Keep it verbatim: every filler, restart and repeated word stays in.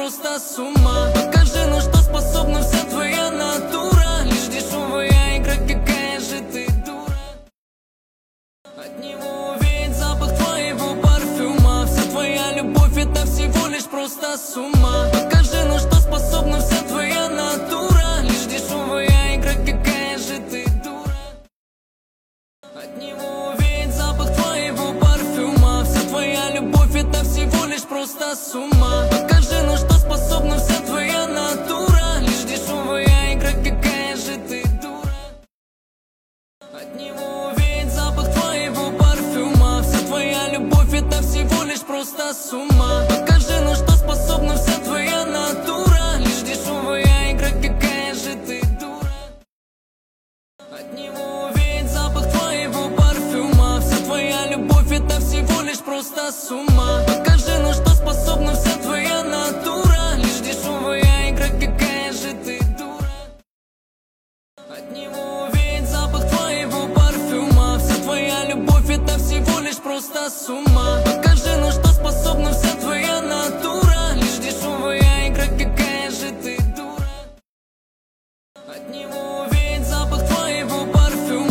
просто с ума. Покажи, на что способна вся твоя натура. Лишь дешевая игра, какая же ты дура. От него веет запах твоего парфюма. Вся твоя любовь это всего лишь просто с ума. Покажи, на что способна вся твоя натура. Лишь дешевая игра, какая же ты дура. От него веет запах твоего парфюма. Вся твоя любовь это всего лишь просто с ума. Покажи, на что способна вся твоя натура. Лишь дешевая игра, какая же ты дура. От него веет запах твоего парфюма. Вся твоя любовь это всего лишь просто с ума. Покажи, на что способна вся твоя натура. Лишь дешевая игра, какая же ты дура. От него веет запах твоего парфюма. Вся твоя любовь это всего лишь просто с ума. Покажи, на что способна вся твоя натура. Лишь дешевая игра, какая же ты дура. От него веет запах твоего парфюма. Вся твоя любовь это всего лишь просто с ума. Покажи, на что способна